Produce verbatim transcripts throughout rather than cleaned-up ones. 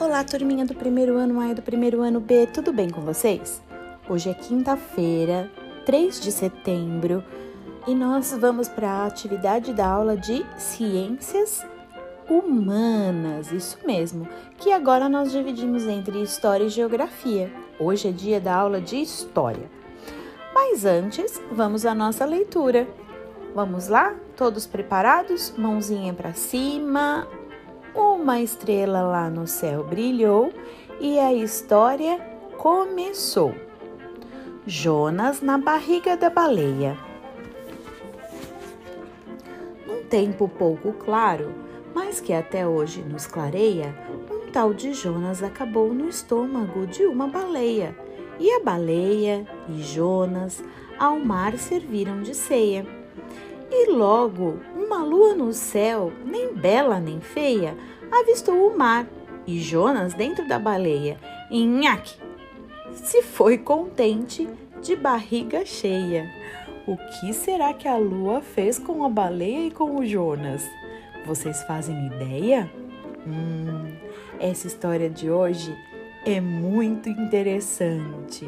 Olá, turminha do primeiro ano A e do primeiro ano B, tudo bem com vocês? Hoje é quinta-feira, três de setembro, e nós vamos para a atividade da aula de Ciências Humanas, isso mesmo, que agora nós dividimos entre História e Geografia. Hoje é dia da aula de História. Mas antes, vamos à nossa leitura. Vamos lá? Todos preparados? Mãozinha para cima. Uma estrela lá no céu brilhou e a história começou. Jonas na barriga da baleia. Num tempo pouco claro, mas que até hoje nos clareia, um tal de Jonas acabou no estômago de uma baleia. E a baleia e Jonas ao mar serviram de ceia. E logo, uma lua no céu, nem bela nem feia, avistou o mar, e Jonas dentro da baleia, e nhaque, se foi contente de barriga cheia. O que será que a lua fez com a baleia e com o Jonas? Vocês fazem ideia? Hum, essa história de hoje é muito interessante.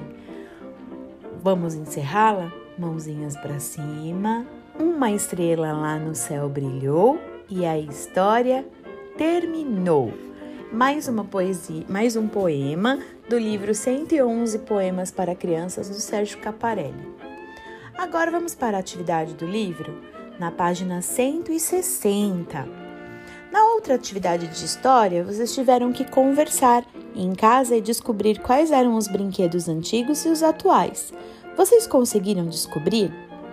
Vamos encerrá-la? Mãozinhas para cima. Uma estrela lá no céu brilhou e a história terminou. Mais uma poesia, mais um poema do livro cento e onze Poemas para Crianças, do Sérgio Caparelli. Agora vamos para a atividade do livro, na página cento e sessenta. Na outra atividade de história, vocês tiveram que conversar em casa e descobrir quais eram os brinquedos antigos e os atuais. Vocês conseguiram descobrir?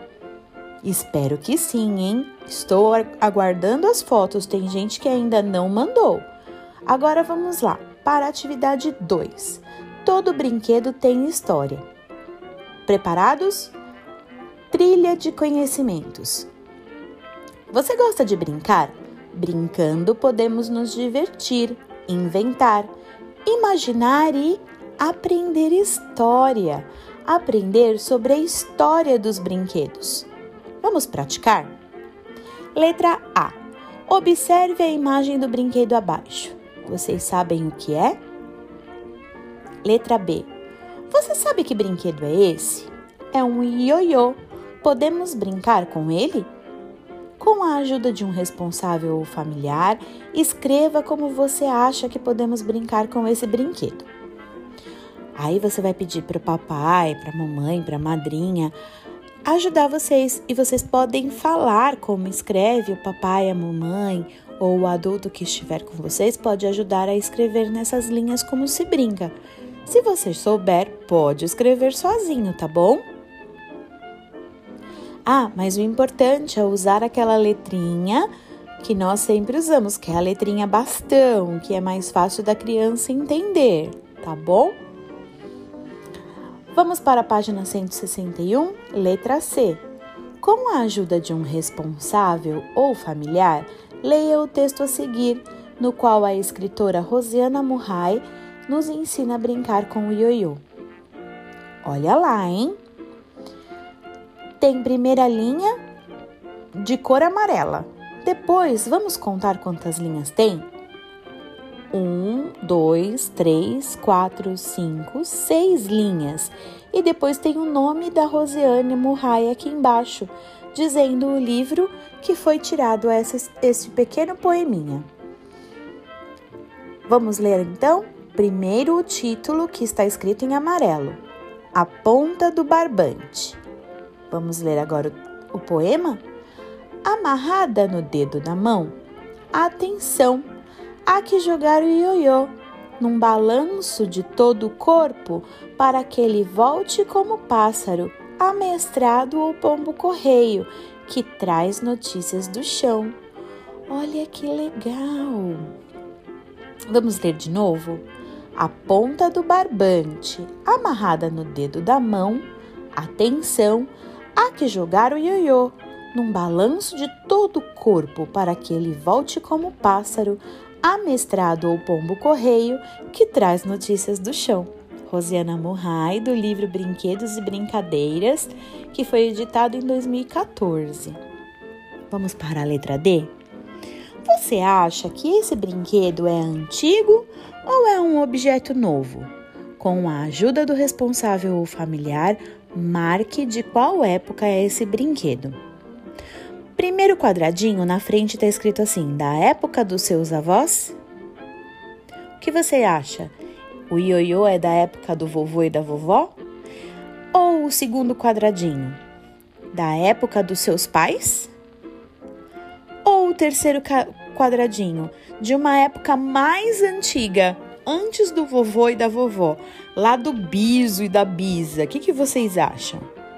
Espero que sim, hein? Estou aguardando as fotos, tem gente que ainda não mandou. Agora vamos lá, para a atividade dois. Todo brinquedo tem história. Preparados? Trilha de conhecimentos. Você gosta de brincar? Brincando podemos nos divertir, inventar, imaginar e aprender história. Aprender sobre a história dos brinquedos. Vamos praticar? Letra A. Observe a imagem do brinquedo abaixo. Vocês sabem o que é? Letra B. Você sabe que brinquedo é esse? É um ioiô. Podemos brincar com ele? Com a ajuda de um responsável ou familiar, escreva como você acha que podemos brincar com esse brinquedo. Aí você vai pedir para o papai, para a mamãe, para a madrinha ajudar vocês, e vocês podem falar como escreve o papai, a mamãe ou o adulto que estiver com vocês pode ajudar a escrever nessas linhas como se brinca. Se você souber, pode escrever sozinho, tá bom? Ah, mas o importante é usar aquela letrinha que nós sempre usamos, que é a letrinha bastão, que é mais fácil da criança entender, tá bom? Vamos para a página cento e sessenta e um, letra C. Com a ajuda de um responsável ou familiar, leia o texto a seguir, no qual a escritora Rosiana Murray nos ensina a brincar com o ioiô. Olha lá, hein? Tem primeira linha de cor amarela. Depois, vamos contar quantas linhas tem? Um, dois, três, quatro, cinco, seis linhas. E depois tem o nome da Rosiane Murray aqui embaixo, dizendo o livro que foi tirado esse, esse pequeno poeminha. Vamos ler então? Primeiro o título, que está escrito em amarelo. A Ponta do Barbante. Vamos ler agora o, o poema? Amarrada no dedo da mão. Atenção! Há que jogar o ioiô num balanço de todo o corpo para que ele volte como pássaro, amestrado ou pombo-correio, que traz notícias do chão. Olha que legal! Vamos ler de novo? A ponta do barbante, amarrada no dedo da mão. Atenção! Há que jogar o ioiô num balanço de todo o corpo para que ele volte como pássaro, amestrado ou pombo-correio, que traz notícias do chão. Rosiana Murray, do livro Brinquedos e Brincadeiras, que foi editado em dois mil e quatorze. Vamos para a letra D? Você acha que esse brinquedo é antigo ou é um objeto novo? Com a ajuda do responsável ou familiar, marque de qual época é esse brinquedo. Primeiro quadradinho, na frente está escrito assim, da época dos seus avós? O que você acha? O ioiô é da época do vovô e da vovó? Ou o segundo quadradinho, da época dos seus pais? Ou o terceiro quadradinho, de uma época mais antiga, antes do vovô e da vovó, lá do biso e da bisa? O que, que vocês acham?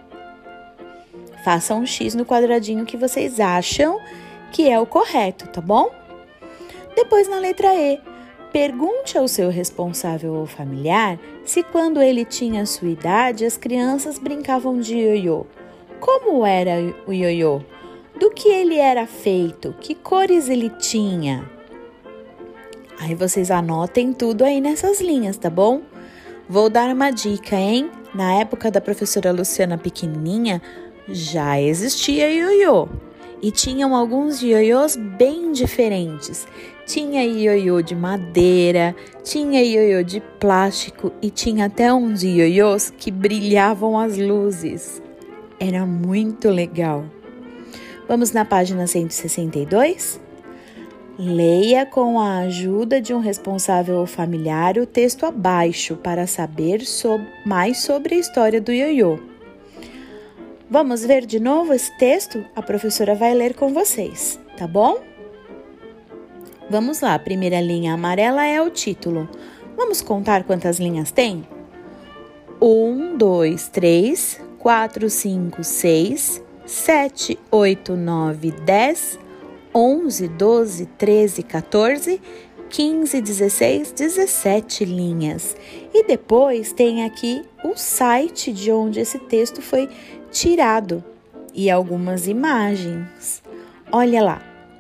Façam um X no quadradinho que vocês acham que é o correto, tá bom? Depois, na letra E, pergunte ao seu responsável ou familiar se quando ele tinha sua idade as crianças brincavam de ioiô. Como era o ioiô? Do que ele era feito? Que cores ele tinha? Aí vocês anotem tudo aí nessas linhas, tá bom? Vou dar uma dica, hein? Na época da professora Luciana pequenininha, já existia ioiô. E tinham alguns ioiôs bem diferentes. Tinha ioiô de madeira, tinha ioiô de plástico e tinha até uns ioiôs que brilhavam as luzes. Era muito legal. Vamos na página cento e sessenta e dois? Leia com a ajuda de um responsável ou familiar o texto abaixo para saber so- mais sobre a história do ioiô. Vamos ver de novo esse texto? A professora vai ler com vocês, tá bom? Vamos lá, a primeira linha amarela é o título. Vamos contar quantas linhas tem? Um, dois, três, quatro, cinco, seis, sete, oito, nove, dez, onze, doze, treze, quatorze, quinze, dezesseis, dezessete linhas. E depois tem aqui o site de onde esse texto foi tirado e algumas imagens. Olha lá.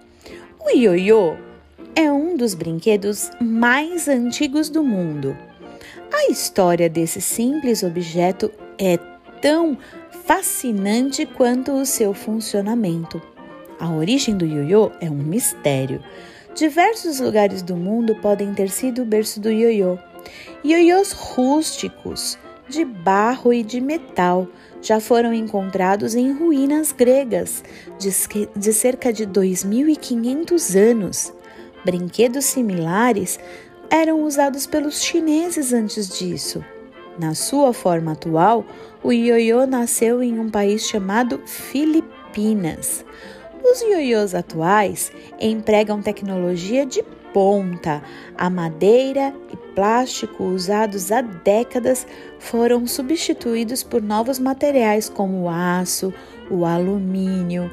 O ioiô é um dos brinquedos mais antigos do mundo. A história desse simples objeto é tão fascinante quanto o seu funcionamento. A origem do ioiô é um mistério. Diversos lugares do mundo podem ter sido o berço do ioiô. Ioiôs rústicos, de barro e de metal, já foram encontrados em ruínas gregas de, de cerca de dois mil e quinhentos anos. Brinquedos similares eram usados pelos chineses antes disso. Na sua forma atual, o ioiô nasceu em um país chamado Filipinas. Os ioiôs atuais empregam tecnologia de ponta. A madeira e plástico usados há décadas foram substituídos por novos materiais como o aço, o alumínio,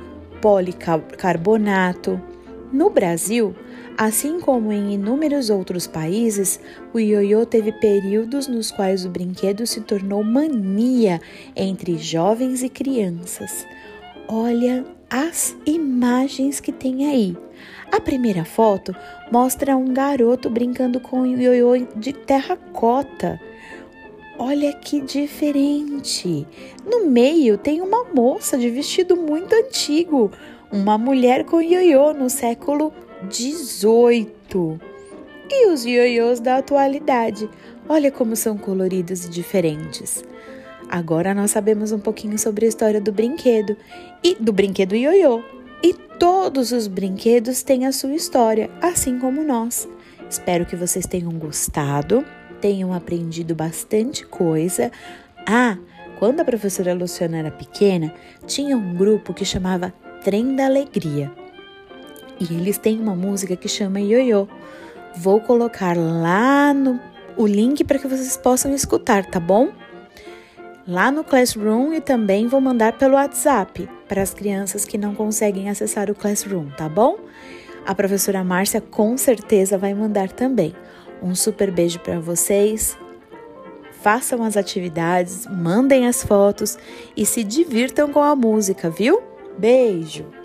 policarbonato. No Brasil, assim como em inúmeros outros países, o ioiô teve períodos nos quais o brinquedo se tornou mania entre jovens e crianças. Olha as imagens que tem aí. A primeira foto mostra um garoto brincando com o ioiô de terracota. Olha que diferente! No meio tem uma moça de vestido muito antigo, uma mulher com ioiô no século dezoito. E os ioiôs da atualidade, olha como são coloridos e diferentes. Agora nós sabemos um pouquinho sobre a história do brinquedo e do brinquedo ioiô. E todos os brinquedos têm a sua história, assim como nós. Espero que vocês tenham gostado, tenham aprendido bastante coisa. Ah, quando a professora Luciana era pequena, tinha um grupo que chamava Trem da Alegria. E eles têm uma música que chama Ioiô. Vou colocar lá no o link para que vocês possam escutar, tá bom? Lá no Classroom e também vou mandar pelo WhatsApp para as crianças que não conseguem acessar o Classroom, tá bom? A professora Márcia com certeza vai mandar também. Um super beijo para vocês. Façam as atividades, mandem as fotos e se divirtam com a música, viu? Beijo!